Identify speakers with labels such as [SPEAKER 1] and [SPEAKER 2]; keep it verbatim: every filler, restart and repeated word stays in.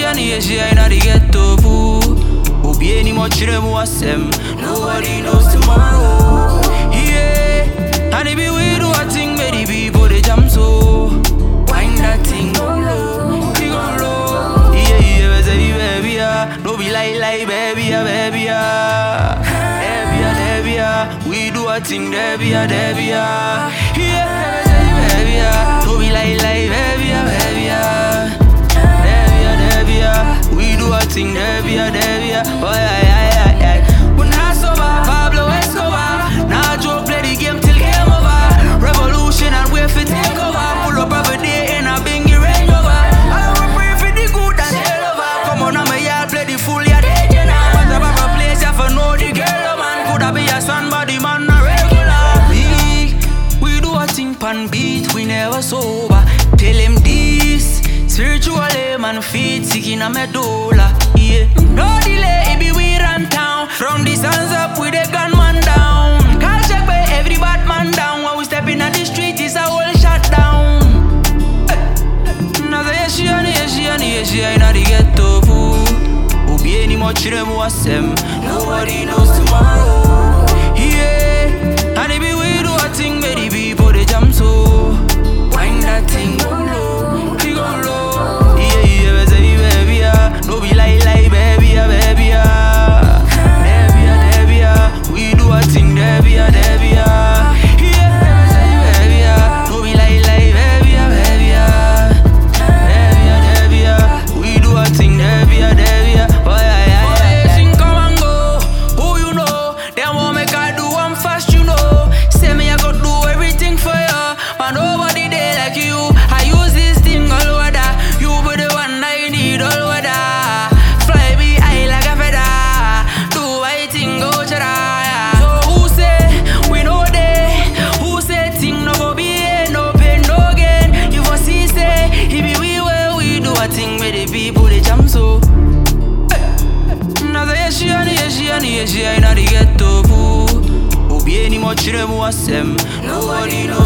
[SPEAKER 1] and yeah, she ain't not the ghetto boo. Obi any much remu asem. Nobody knows tomorrow. Yeah, and if we do a thing, many people they jam so. Wind that thing go low, we go low. Yeah, yeah, baby, baby, yeah. No be lie, lie, baby, yeah, baby, yeah. Baby, yeah, baby, yeah. We do a thing, baby, yeah, baby, yeah. Yeah, baby, baby, yeah. No be lie, lie, baby, yeah, baby, yeah. Baby, yeah, baby, yeah. We do a thing, baby, yeah, baby, yeah. Oh yeah, yeah, yeah, yeah. When I sober, Pablo Escobar. Now Joe play the game till game over. Revolution and wait for take over. Pull up every day and I bring you Range Rover. I don't pray for the good and the lover. Come on, I'm a yard, play the fool, yeah, they can have. But the proper place, you for know the girl, man. Could I be a somebody, man, a regular. We, we do a thing pan beat, we never sober. Tell him this, spiritually, man, feet sick in a medulla. Yeah, no delay, it be we run town. From the suns up, with the gunman down. Call check by every bad man down. When we step in at the street, it's a whole shut down. Now say yes, she and yes, she and yes, she ain't not the ghetto boo. Obi any much remu asem. Nobody knows tomorrow. Yeah, and if we do a thing, many people they jam so. Wind that thing go low, we go low. Yeah, yeah, baby, baby, yeah. No be lie, lie, baby, yeah, baby, yeah. Baby, yeah, baby, yeah. We do a thing, baby, yeah, baby, yeah. Yeah, baby, baby, yeah. No be lie, lie, baby, yeah, baby, yeah. Baby, yeah, baby, yeah. We do a thing, baby, yeah, baby, yeah. Oh yeah, yeah, yeah. Oh, sing come and go. Who you know? Them won't make I do one fast, you know. Say me I go do everything for you, but nobody there like you. I use this thing all weather. You be the one I need all weather. Fly me high like a feather. Do I think go chara. So who say we know they? Who say thing no go be no pain no gain? You for see say if we where we do a thing with the people they jam so. Now say yes she and yes she and yes she ain't not the ghetto boo. Obi any much remu asem. Nobody knows